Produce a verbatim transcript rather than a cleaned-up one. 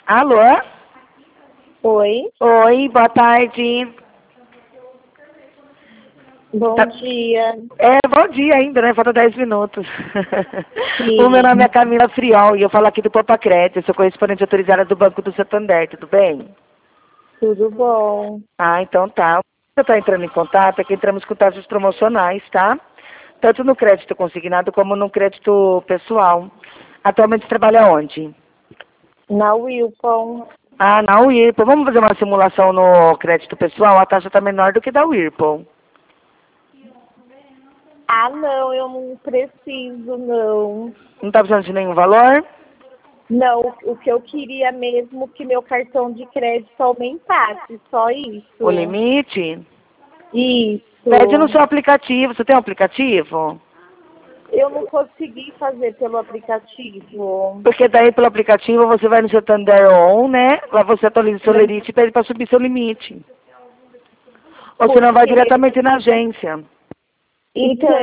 Alô? Oi. Oi, boa tarde. Bom Tá... dia. É, bom dia ainda, né? Falta dez minutos. Sim. O meu nome é Camila Friol e eu falo aqui do Poupa Crédito. Eu sou correspondente autorizada do Banco do Santander, tudo bem? Tudo bom. Ah, então tá. Você está entrando em contato, é que entramos com taxas promocionais, tá? Tanto no crédito consignado como no crédito pessoal. Atualmente você trabalha onde? Na Wilpon. Ah, na Whirlpool. Vamos fazer uma simulação no crédito pessoal? A taxa está menor do que da Whirlpool. Ah, não, eu não preciso, não. Não está precisando de nenhum valor? Não, o que eu queria mesmo que meu cartão de crédito aumentasse, só isso. O limite? Isso. Pede no seu aplicativo. Você tem um aplicativo? Eu não consegui fazer pelo aplicativo. Porque daí pelo aplicativo você vai no seu Santander On, né? Lá você atualiza o seu limite e pede para subir seu limite. Ou senão vai Porque... diretamente na agência. Então,